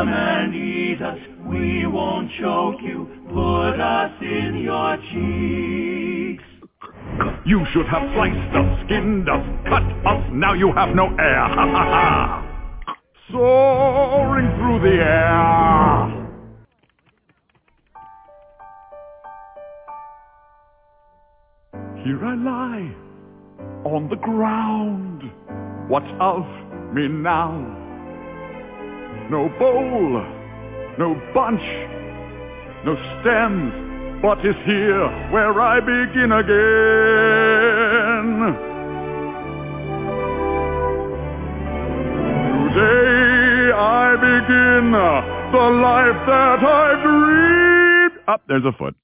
Come and eat us, we won't choke you. Put us in your cheeks. You should have sliced us, skinned us, cut us. Now you have no air. Ha ha ha! Soaring through the air. Here I lie on the ground. What of me now? No bowl, no bunch, no stems. What is here where I begin again? Today I begin the life that I've dreamed. Up, there's a foot.